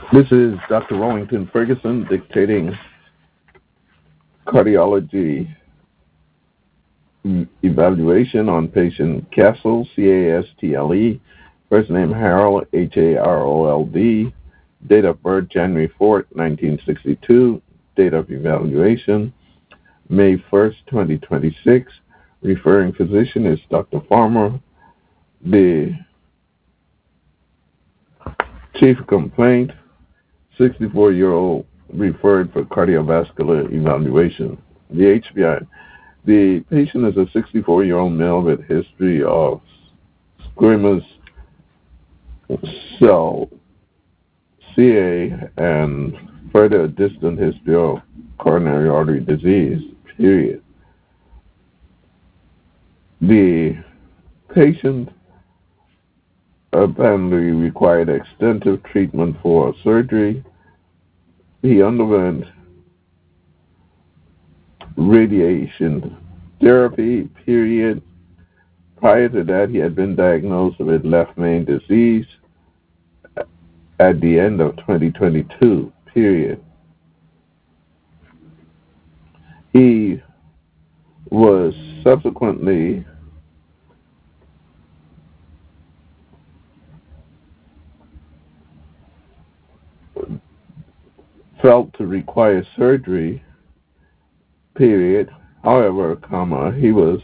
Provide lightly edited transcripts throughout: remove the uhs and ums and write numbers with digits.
This is Dr. Wellington Ferguson dictating cardiology evaluation on patient Castle, Castle, first name Harold, Harold, date of birth January 4th, 1962, date of evaluation May 1st, 2026. Referring physician is Dr. Farmer. The chief complaint, 64-year-old referred for cardiovascular evaluation. The HBI. The patient is a 64-year-old male with history of squamous cell CA and further distant history of coronary artery disease, period. The patient apparently required extensive treatment for surgery. He underwent radiation therapy, period. Prior to that, he had been diagnosed with left main disease at the end of 2022, period. He was subsequently felt to require surgery, period. However, he was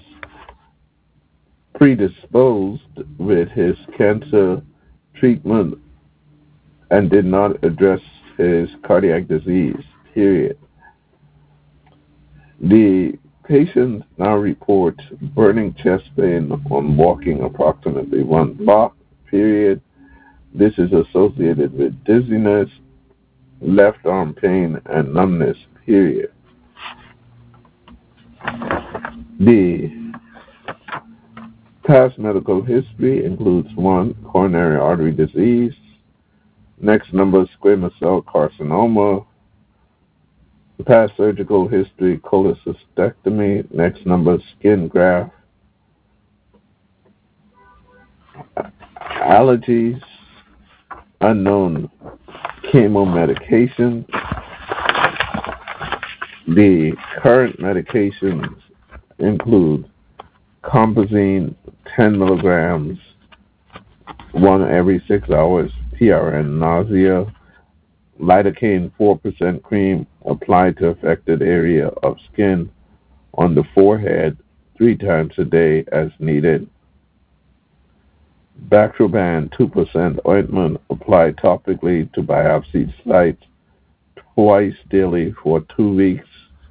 predisposed with his cancer treatment and did not address his cardiac disease, period. The patient now reports burning chest pain on walking approximately 1 block, period. This is associated with dizziness, left arm pain, and numbness, period. The past medical history includes 1, coronary artery disease, next number, squamous cell carcinoma, past surgical history, cholecystectomy, next number, skin graft, allergies, unknown chemo medication. The current medications include Compazine 10 milligrams, 1 every 6 hours, PRN nausea, lidocaine 4% cream applied to affected area of skin on the forehead 3 times a day as needed. Bactroban 2% ointment applied topically to biopsied sites twice daily for 2 weeks.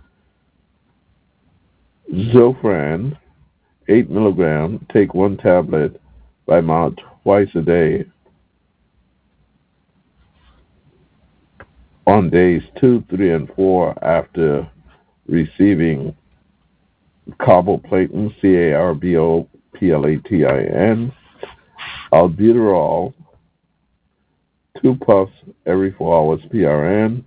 Zofran 8 milligrams, take 1 tablet by mouth twice a day on days 2, 3, and 4 after receiving carboplatin, carboplatin, albuterol, 2 puffs every 4 hours, PRN,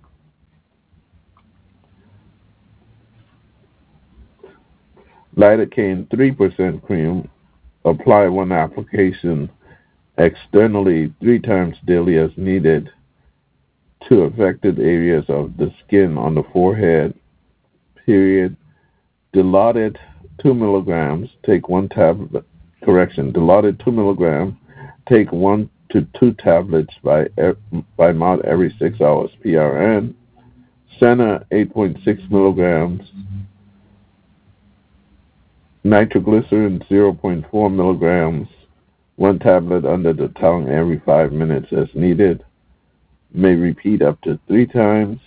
lidocaine 3% cream, apply 1 application externally 3 times daily as needed to affected areas of the skin on the forehead, period. Dilaudid 2 milligrams, take 1 tablet, Dilaudid 2 milligrams, take 1 to 2 tablets by mouth every 6 hours, PRN. Senna 8.6 milligrams, nitroglycerin 0.4 milligrams, 1 tablet under the tongue every 5 minutes as needed. May repeat up to 3 times.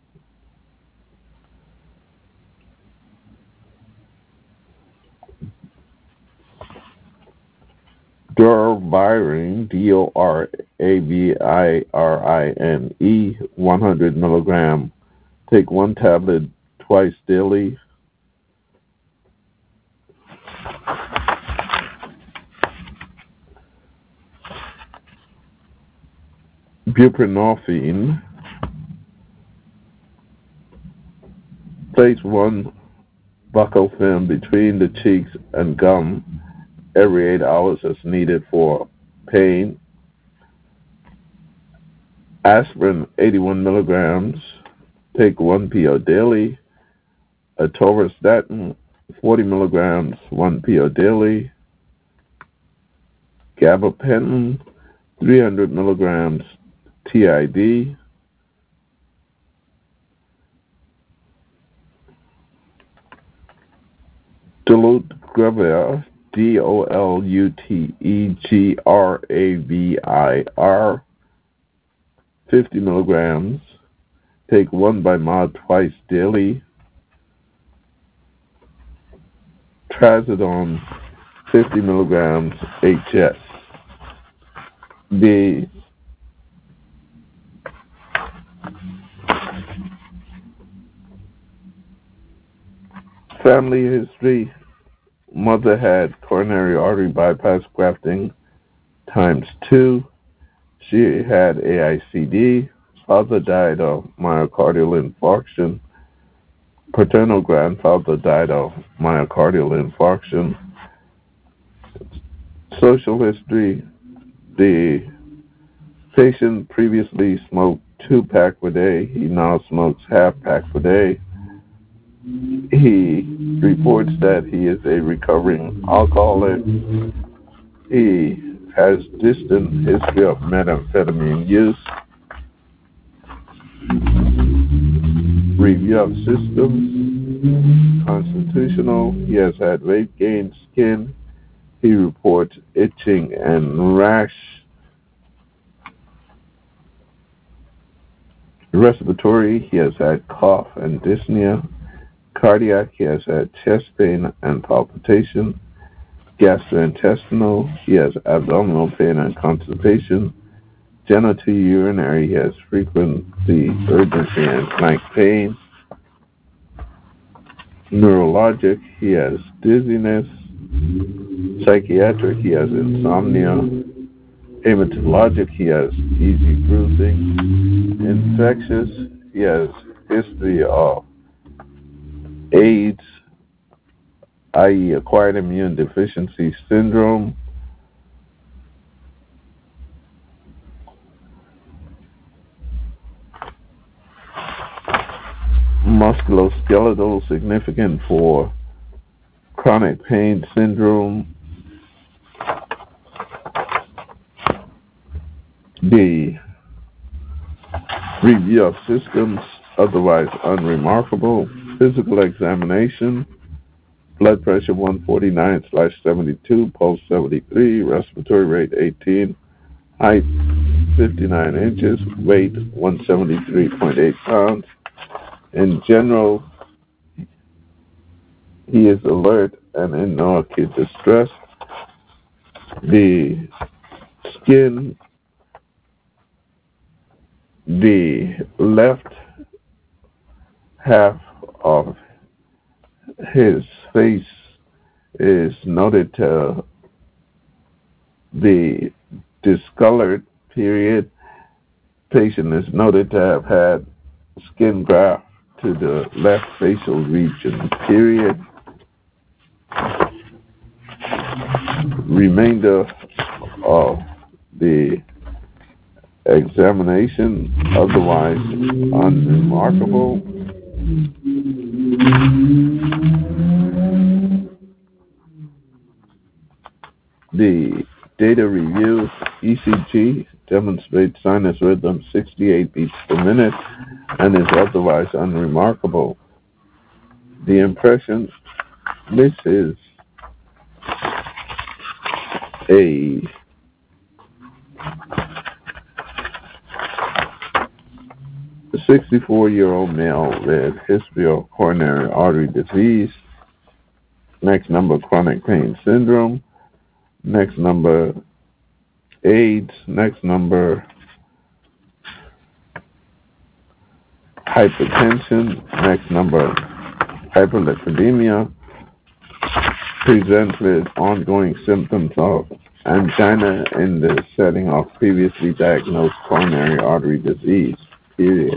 Doravirine, Doravirine, 100 milligram. Take 1 tablet twice daily. Buprenorphine, place 1 buccal film between the cheeks and gum every 8 hours as needed for pain. Aspirin 81 milligrams, take 1 PO daily. Atorvastatin 40 milligrams, 1 PO daily. Gabapentin 300 milligrams TID. Dolutegravir, DOLUTEGRAVIR 50 milligrams. Take 1 by mouth twice daily. Trazodone 50 milligrams HS. The family history: mother had coronary artery bypass grafting times 2. She had AICD. Father died of myocardial infarction. Paternal grandfather died of myocardial infarction. Social history: the patient previously smoked 2 packs per day. He now smokes half pack per day. He reports that he is a recovering alcoholic. He has distant history of methamphetamine use. Review of systems: constitutional. He has had weight gain, skin. He reports itching and rash. Respiratory: he has had cough and dyspnea. Cardiac: he has had chest pain and palpitation. Gastrointestinal: he has abdominal pain and constipation. Genitourinary: he has frequency, urgency, and flank pain. Neurologic: he has dizziness. Psychiatric: he has insomnia. Hematologic: he has easy bruising. Infectious: he has history of AIDS, i.e. acquired immune deficiency syndrome. Musculoskeletal: significant for chronic pain syndrome. The review of systems: otherwise unremarkable. Physical examination: blood pressure 149/72, pulse 73, respiratory rate 18, height 59 inches, weight 173.8 pounds. In general, he is alert and in no acute distress. The skin: the left half of his face is noted to the discolored period. Patient is noted to have had skin graft to the left facial region, period. Remainder of the examination, otherwise unremarkable. The data review: ECG demonstrates sinus rhythm 68 beats per minute and is otherwise unremarkable. The impression: this is a A 64-year-old male with history of coronary artery disease. Next number, chronic pain syndrome. Next number, AIDS. Next number, hypertension. Next number, hyperlipidemia. Presents with ongoing symptoms of angina in the setting of previously diagnosed coronary artery disease, period.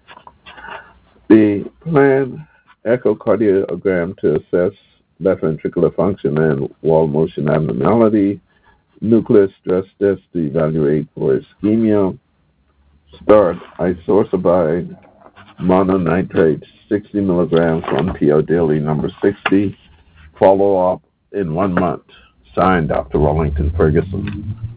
The planned echocardiogram to assess left ventricular function and wall motion abnormality. Nuclear stress test to evaluate for ischemia. Start isosabide mononitrate 60 milligrams 1 PO daily. Number 60. Follow up in 1 month. Signed, Dr. Wellington Ferguson.